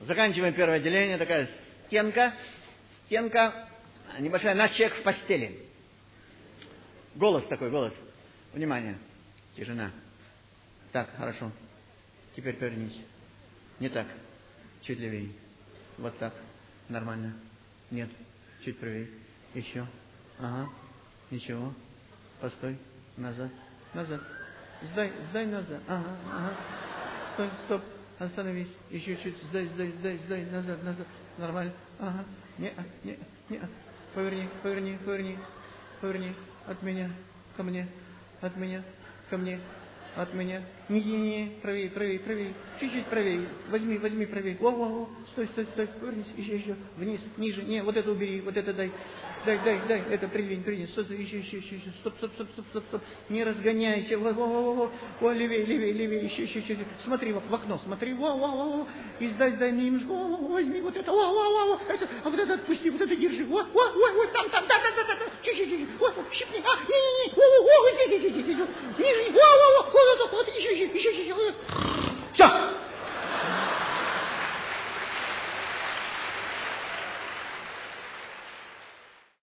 Заканчиваем первое отделение. Такая стенка, небольшая. Наш человек в постели. Голос такой, голос. Внимание. Тишина. Так, хорошо. Теперь повернись. Не так. Чуть левее. Вот так. Нормально. Нет. Чуть правее. Еще. Ага. Ничего. Постой. Назад. Назад. Сдай назад. Ага. Стой, стоп. Остановись. Еще чуть. Сдай. Назад. Нормально. Ага. Не. Поверни. От меня. Ко мне. От меня. Ко мне. От меня. Не. Правее. Чуть-чуть правее. Возьми правее. Во. Стой. Повернись. Еще. Вниз. Ниже. Не, вот это убери. Вот это дай. Дай. Это придвинь. Стой. Еще. Стоп. Не разгоняйся. Во. Левее. Еще. Смотри в окно. Смотри. Во. И сдай немножко. Возьми вот это. Во. Это, а вот это отпусти. Вот это держи. Во. Там. Да. Чуть-чуть. Вот. Щипни. Не. Ниже. Во. Вот еще. Все.